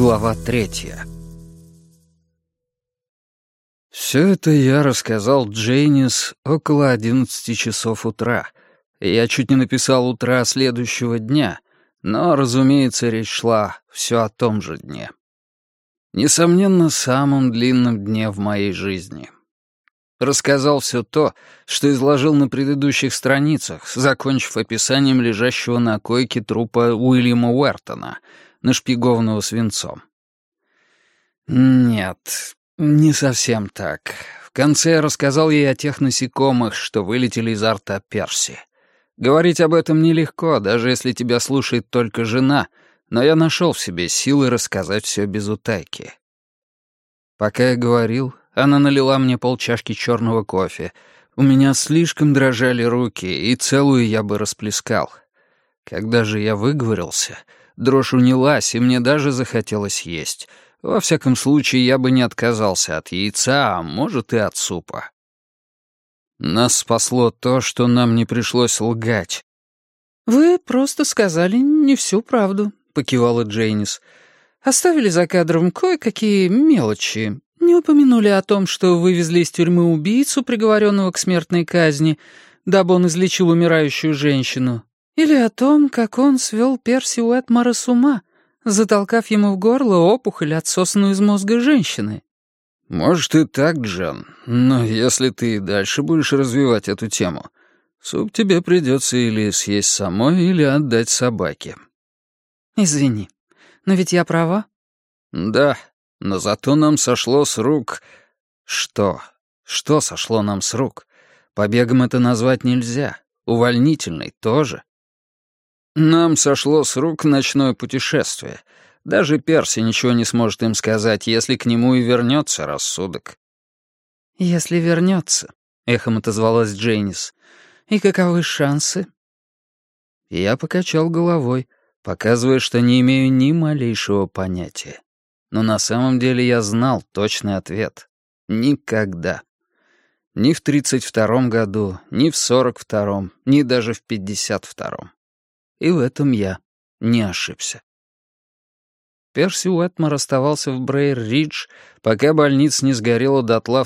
Глава 3. Все это я рассказал Джейнис около 11 часов утра. Я чуть не написал утра следующего дня, но, разумеется, речь шла все о том же дне. Несомненно, самом длинном дне в моей жизни. Рассказал все то, что изложил на предыдущих страницах, закончив описанием лежащего на койке трупа Уильяма Уэртона, нашпигованного свинцом. Нет, не совсем так. В конце я рассказал ей о тех насекомых, что вылетели изо рта Перси. Говорить об этом нелегко, даже если тебя слушает только жена, но я нашел в себе силы рассказать все без утайки. Пока я говорил, она налила мне полчашки черного кофе. У меня слишком дрожали руки, и целую я бы расплескал. Когда же я выговорился, дрожь унялась, и мне даже захотелось есть. Во всяком случае, я бы не отказался от яйца, а может и от супа. Нас спасло то, что нам не пришлось лгать. «Вы просто сказали не всю правду», — покивала Джейнис. «Оставили за кадром кое-какие мелочи. Не упомянули о том, что вывезли из тюрьмы убийцу, приговоренного к смертной казни, дабы он излечил умирающую женщину. Или о том, как он свел Перси Уэтмора с ума, затолкав ему в горло опухоль, отсосанную из мозга женщины». «Может и так, Джон, но если ты и дальше будешь развивать эту тему, суп тебе придется или съесть самой, или отдать собаке». «Извини, но ведь я права?» «Да, но зато нам сошло с рук...» «Что? Что сошло нам с рук? Побегом это назвать нельзя. Увольнительный тоже». «Нам сошло с рук ночное путешествие. Даже Перси ничего не сможет им сказать, если к нему и вернется рассудок». «Если вернется», — эхом отозвалась Джейнис. «И каковы шансы?» Я покачал головой, показывая, что не имею ни малейшего понятия. Но на самом деле я знал точный ответ. Никогда. Ни в 32-м году, ни в 42-м, ни даже в 52-м. И в этом я не ошибся. Перси Уэтмор оставался в Брейр-Ридж, пока больница не сгорела дотла в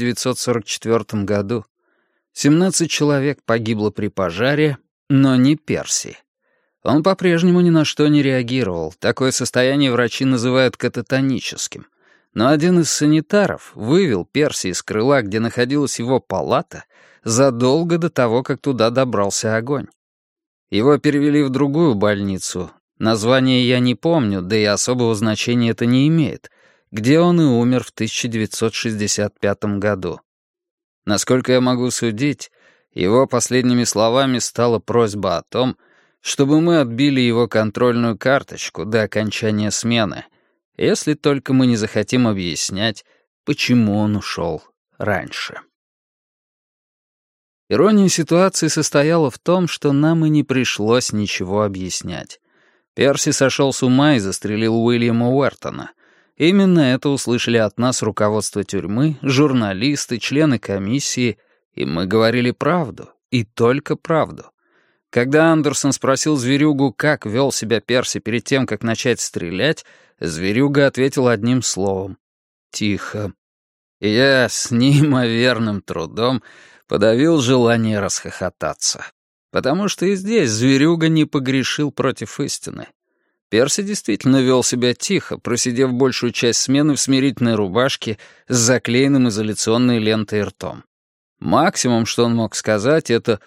1944 году. 17 человек погибло при пожаре, но не Перси. Он по-прежнему ни на что не реагировал. Такое состояние врачи называют кататоническим. Но один из санитаров вывел Перси из крыла, где находилась его палата, задолго до того, как туда добрался огонь. Его перевели в другую больницу. Название я не помню, да и особого значения это не имеет, где он и умер в 1965 году. Насколько я могу судить, его последними словами стала просьба о том, чтобы мы отбили его контрольную карточку до окончания смены, если только мы не захотим объяснять, почему он ушел раньше. Ирония ситуации состояла в том, что нам и не пришлось ничего объяснять. Перси сошел с ума и застрелил Уильяма Уэртона. Именно это услышали от нас руководство тюрьмы, журналисты, члены комиссии, и мы говорили правду, и только правду. Когда Андерсон спросил Зверюгу, как вел себя Перси перед тем, как начать стрелять, Зверюга ответил одним словом — «Тихо». И я с неимоверным трудом подавил желание расхохотаться. Потому что и здесь Зверюга не погрешил против истины. Перси действительно вел себя тихо, просидев большую часть смены в смирительной рубашке с заклеенным изоляционной лентой ртом. Максимум, что он мог сказать, это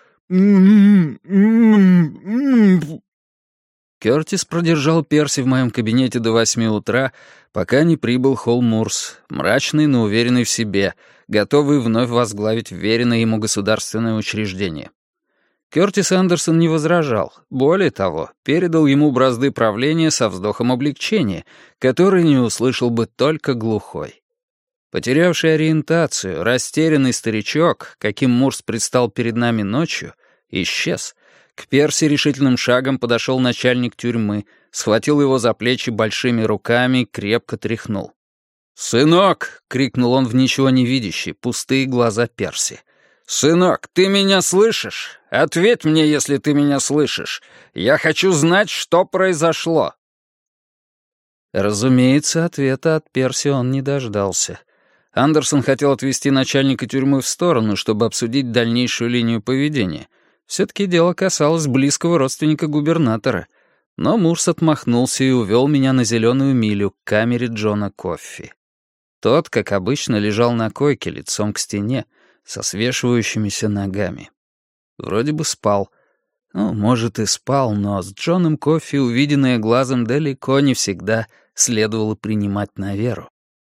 Кёртис продержал Перси в моем кабинете до 8 утра, пока не прибыл Холл Мурс, мрачный, но уверенный в себе, готовый вновь возглавить вверенное ему государственное учреждение. Кёртис Андерсон не возражал, более того, передал ему бразды правления со вздохом облегчения, который не услышал бы только глухой. Потерявший ориентацию, растерянный старичок, каким Мурс предстал перед нами ночью, исчез. К Перси решительным шагом подошел начальник тюрьмы, схватил его за плечи большими руками и крепко тряхнул. «Сынок!» — крикнул он в ничего не видящие, пустые глаза Перси. «Сынок, ты меня слышишь? Ответь мне, если ты меня слышишь. Я хочу знать, что произошло». Разумеется, ответа от Перси он не дождался. Андерсон хотел отвести начальника тюрьмы в сторону, чтобы обсудить дальнейшую линию поведения. Все-таки дело касалось близкого родственника губернатора. Но Мурс отмахнулся и увел меня на зеленую милю к камере Джона Коффи. Тот, как обычно, лежал на койке лицом к стене, со свешивающимися ногами. Вроде бы спал. Ну, может, и спал, но с Джоном Коффи увиденное глазом далеко не всегда следовало принимать на веру.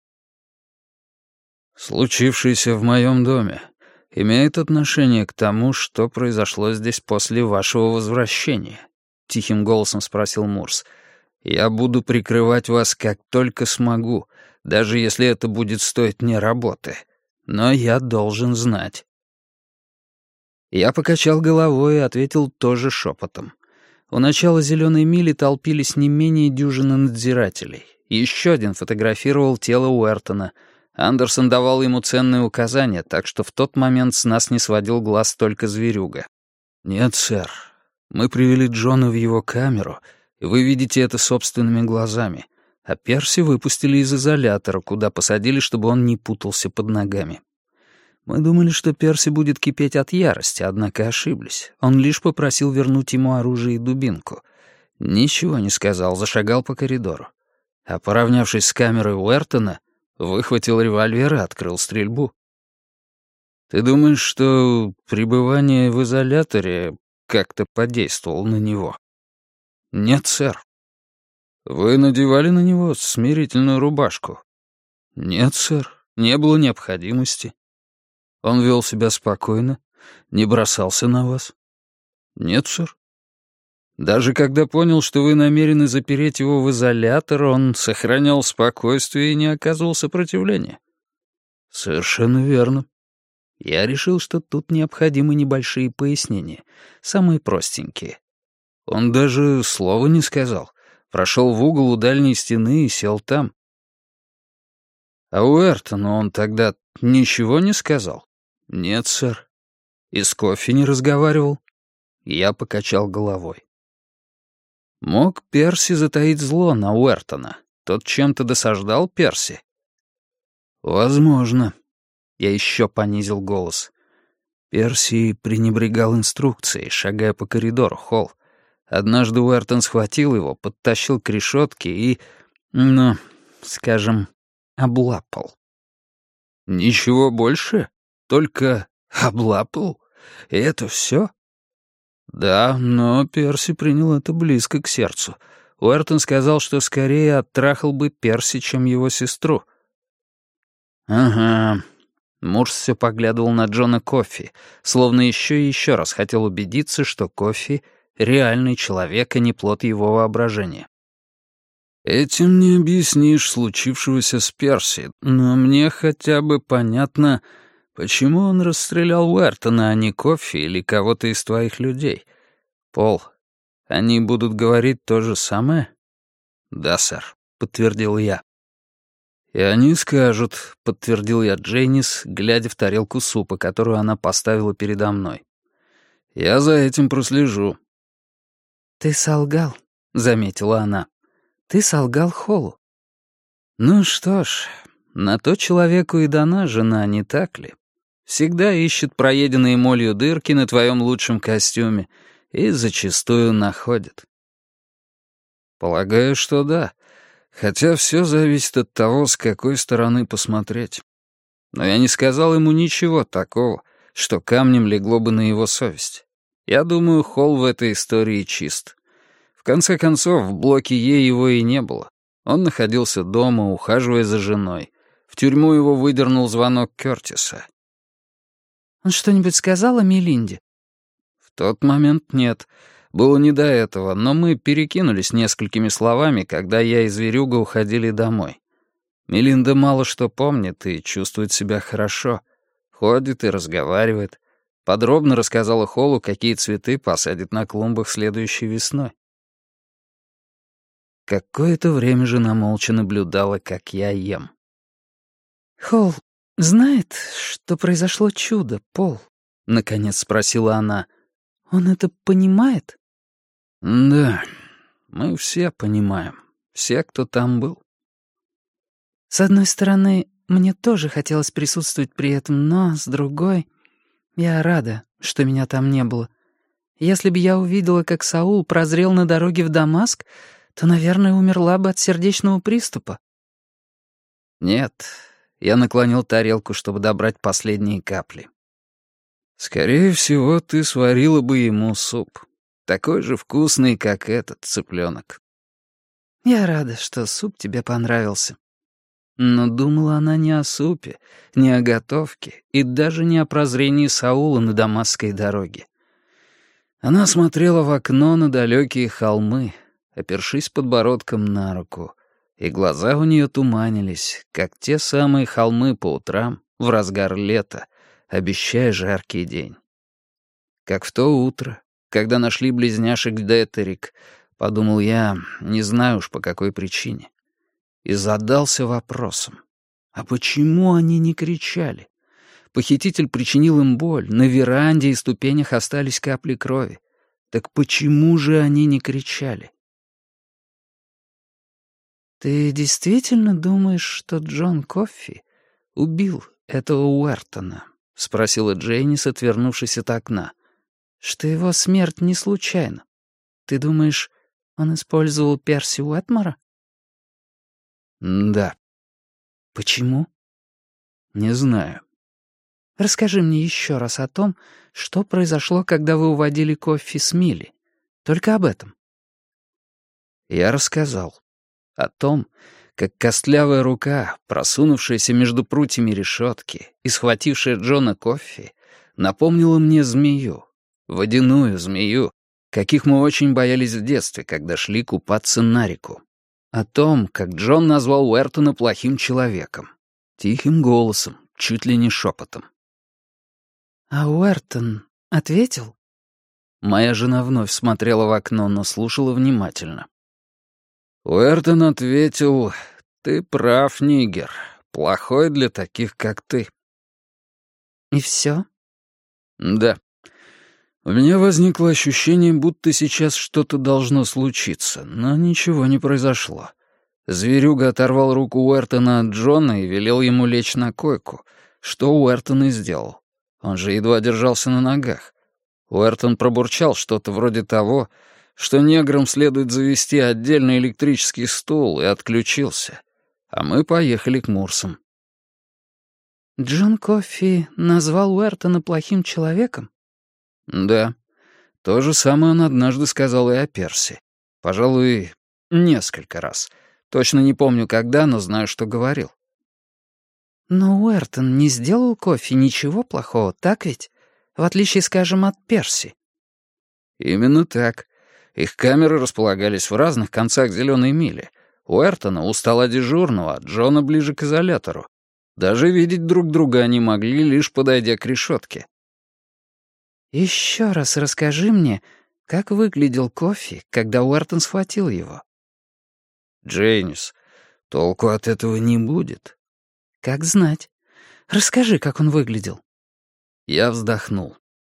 «Случившееся в моем доме имеет отношение к тому, что произошло здесь после вашего возвращения?» — тихим голосом спросил Мурс. «Я буду прикрывать вас как только смогу, даже если это будет стоить мне работы. Но я должен знать». Я покачал головой и ответил тоже шепотом. У начала «Зеленой мили» толпились не менее дюжины надзирателей. Еще один фотографировал тело Уэртона. Андерсон давал ему ценные указания, так что в тот момент с нас не сводил глаз только зверюга. «Нет, сэр. Мы привели Джона в его камеру, и вы видите это собственными глазами. А Перси выпустили из изолятора, куда посадили, чтобы он не путался под ногами. Мы думали, что Перси будет кипеть от ярости, однако ошиблись. Он лишь попросил вернуть ему оружие и дубинку. Ничего не сказал, зашагал по коридору. А поравнявшись с камерой Уэртона, выхватил револьвер и открыл стрельбу. Ты думаешь, что пребывание в изоляторе как-то подействовало на него? Нет, сэр. Вы надевали на него смирительную рубашку? Нет, сэр, не было необходимости. Он вел себя спокойно, не бросался на вас? Нет, сэр. Даже когда понял, что вы намерены запереть его в изолятор, он сохранял спокойствие и не оказывал сопротивления? Совершенно верно. Я решил, что тут необходимы небольшие пояснения, самые простенькие. Он даже слова не сказал. Прошел в угол у дальней стены и сел там. А Уэртону он тогда ничего не сказал? Нет, сэр. И с Коффи не разговаривал? Я покачал головой. Мог Перси затаить зло на Уэртона? Тот чем-то досаждал Перси? Возможно. Я еще понизил голос. Перси пренебрегал инструкцией, шагая по коридору, Холл. Однажды Уэртон схватил его, подтащил к решетке и, скажем, облапал. Ничего больше? Только облапал? И это все? Да, но Перси принял это близко к сердцу. Уэртон сказал, что скорее оттрахал бы Перси, чем его сестру. Ага. Мурс все поглядывал на Джона Коффи, словно еще и еще раз хотел убедиться, что Коффи — реальный человек, а не плод его воображения. Этим не объяснишь случившегося с Перси, но мне хотя бы понятно, почему он расстрелял Уэртона, а не Коффи или кого-то из твоих людей. Пол, они будут говорить то же самое? Да, сэр, подтвердил я. «И они скажут», — подтвердил я Джейнис, глядя в тарелку супа, которую она поставила передо мной. «Я за этим прослежу». «Ты солгал», — заметила она. «Ты солгал Холлу». «Ну что ж, на то человеку и дана жена, не так ли? Всегда ищет проеденные молью дырки на твоем лучшем костюме и зачастую находит». «Полагаю, что да». Хотя все зависит от того, с какой стороны посмотреть. Но я не сказал ему ничего такого, что камнем легло бы на его совесть. Я думаю, Холл в этой истории чист. В конце концов, в блоке Е его и не было. Он находился дома, ухаживая за женой. В тюрьму его выдернул звонок Кёртиса. «Он что-нибудь сказал о Мелинде?» В тот момент нет. Было не до этого, но мы перекинулись несколькими словами, когда я и Зверюга уходили домой. Мелинда мало что помнит и чувствует себя хорошо. Ходит и разговаривает. Подробно рассказала Холлу, какие цветы посадит на клумбах следующей весной. Какое-то время жена молча наблюдала, как я ем. «Холл знает, что произошло чудо, Пол?» — наконец спросила она. «Он это понимает?» «Да, мы все понимаем. Все, кто там был. С одной стороны, мне тоже хотелось присутствовать при этом, но с другой, я рада, что меня там не было. Если бы я увидела, как Саул прозрел на дороге в Дамаск, то, наверное, умерла бы от сердечного приступа. Нет, я наклонил тарелку, чтобы добрать последние капли. Скорее всего, ты сварила бы ему суп. Такой же вкусный, как этот цыпленок. Я рада, что суп тебе понравился. Но думала она не о супе, не о готовке и даже не о прозрении Саула на Дамасской дороге. Она смотрела в окно на далекие холмы, опершись подбородком на руку, и глаза у нее туманились, как те самые холмы по утрам, в разгар лета, обещая жаркий день. Как в то утро, когда нашли близняшек Детерик, подумал я, не знаю уж по какой причине, и задался вопросом, а почему они не кричали? Похититель причинил им боль, на веранде и ступенях остались капли крови. Так почему же они не кричали? «Ты действительно думаешь, что Джон Коффи убил этого Уэртона?» — спросила Джейнис, отвернувшись от окна. «Что его смерть не случайна? Ты думаешь, он использовал Перси Уэтмора?» Да. «Почему?» Не знаю. «Расскажи мне еще раз о том, что произошло, когда вы уводили Коффи с Милли. Только об этом». Я рассказал. О том, как костлявая рука, просунувшаяся между прутьями решетки и схватившая Джона Коффи, напомнила мне змею, водяную змею, каких мы очень боялись в детстве, когда шли купаться на реку. О том, как Джон назвал Уэртона плохим человеком. Тихим голосом, чуть ли не шепотом. «А Уэртон ответил?» Моя жена вновь смотрела в окно, но слушала внимательно. Уэртон ответил: «Ты прав, нигер. Плохой для таких, как ты». «И все?» «Да. У меня возникло ощущение, будто сейчас что-то должно случиться, но ничего не произошло. Зверюга оторвал руку Уэртона от Джона и велел ему лечь на койку, что Уэртон и сделал. Он же едва держался на ногах. Уэртон пробурчал что-то вроде того, что неграм следует завести отдельный электрический стул, и отключился. А мы поехали к Мурсам. «Джон Коффи назвал Уэртона плохим человеком?» Да. То же самое он однажды сказал и о Перси. Пожалуй, несколько раз. Точно не помню, когда, но знаю, что говорил. «Но Уэртон не сделал Коффи ничего плохого, так ведь? В отличие, скажем, от Перси». Именно так. Их камеры располагались в разных концах зеленой мили. Уэртона у стола дежурного, а Джона ближе к изолятору. Даже видеть друг друга они могли, лишь подойдя к решетке. «Еще раз расскажи мне, как выглядел Коффи, когда Уэртон схватил его?» Джейнис, толку от этого не будет. «Как знать. Расскажи, как он выглядел». Я вздохнул.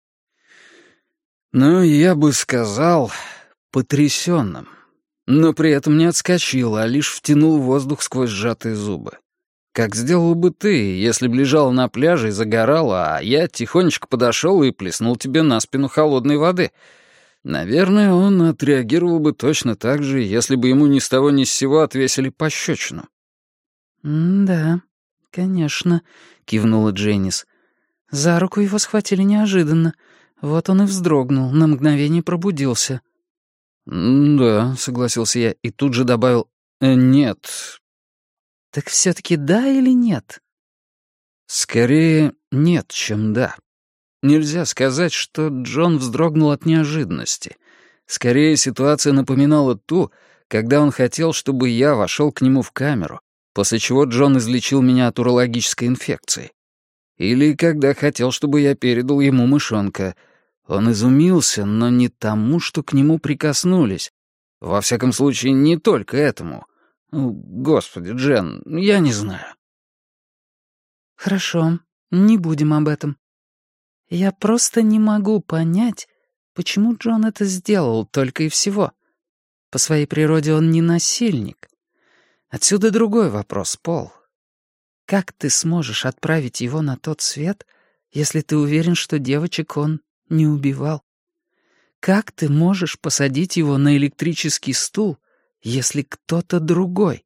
Ну, я бы сказал, потрясенным. Но при этом не отскочил, а лишь втянул воздух сквозь сжатые зубы. Как сделал бы ты, если б лежала на пляже и загорала, а я тихонечко подошел и плеснул тебе на спину холодной воды. Наверное, он отреагировал бы точно так же, если бы ему ни с того ни с сего отвесили пощечину. «Да, конечно», — кивнула Дженнис. «За руку его схватили неожиданно. Вот он и вздрогнул, на мгновение пробудился». «Да», — согласился я и тут же добавил «нет». «Так все-таки да или нет?» Скорее нет, чем да. Нельзя сказать, что Джон вздрогнул от неожиданности. Скорее, ситуация напоминала ту, когда он хотел, чтобы я вошел к нему в камеру, после чего Джон излечил меня от урологической инфекции. Или когда хотел, чтобы я передал ему мышонка. Он изумился, но не тому, что к нему прикоснулись. Во всяком случае, не только этому. Господи, Джен, я не знаю. «Хорошо, не будем об этом. Я просто не могу понять, почему Джон это сделал только и всего. По своей природе он не насильник. Отсюда другой вопрос, Пол. Как ты сможешь отправить его на тот свет, если ты уверен, что девочек он не убивал? Как ты можешь посадить его на электрический стул, если кто-то другой?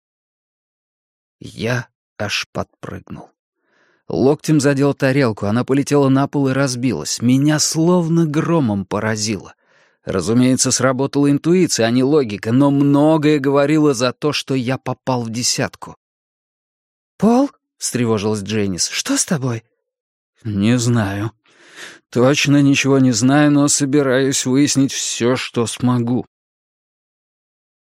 Я аж подпрыгнул. Локтем задел тарелку, она полетела на пол и разбилась. Меня словно громом поразило. Разумеется, сработала интуиция, а не логика, но многое говорило за то, что я попал в десятку. «Пол?» — встревожилась Дженнис. «Что с тобой?» «Не знаю. Точно ничего не знаю, но собираюсь выяснить все, что смогу».